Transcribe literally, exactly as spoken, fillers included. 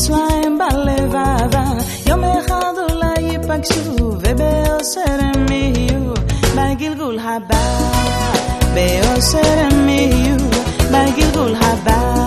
להם בלבבה, יום אחד אולי ייפגשו ובאושר הם יהיו בגלגול הבא, באושר הם יהיו בגלגול הבא.